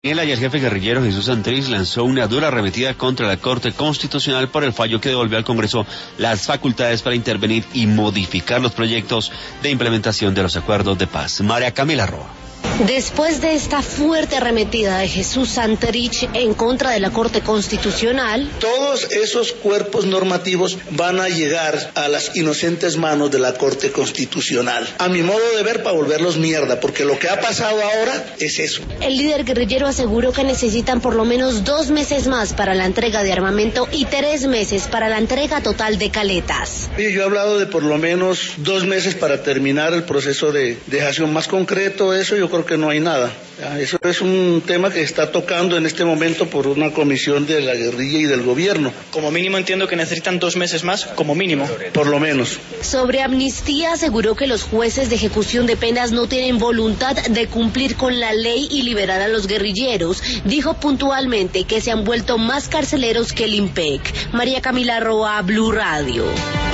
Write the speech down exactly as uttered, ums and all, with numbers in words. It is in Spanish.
El ayer jefe guerrillero Jesús Santrich lanzó una dura arremetida contra la Corte Constitucional por el fallo que devolvió al Congreso las facultades para intervenir y modificar los proyectos de implementación de los acuerdos de paz. María Camila Roa. Después de esta fuerte arremetida de Jesús Santrich en contra de la Corte Constitucional, todos esos cuerpos normativos van a llegar a las inocentes manos de la Corte Constitucional, a mi modo de ver, para volverlos mierda, porque lo que ha pasado ahora es eso. El líder guerrillero aseguró que necesitan por lo menos dos meses más para la entrega de armamento y tres meses para la entrega total de caletas. Oye, yo he hablado de por lo menos dos meses para terminar el proceso de dejación. Más concreto eso, yo creo que no hay nada. Eso es un tema que está tocando en este momento por una comisión de la guerrilla y del gobierno. Como mínimo entiendo que necesitan dos meses más, como mínimo. Por lo menos. Sobre amnistía aseguró que los jueces de ejecución de penas no tienen voluntad de cumplir con la ley y liberar a los guerrilleros. Dijo puntualmente que se han vuelto más carceleros que el IMPEC. María Camila Roa, Blue Radio.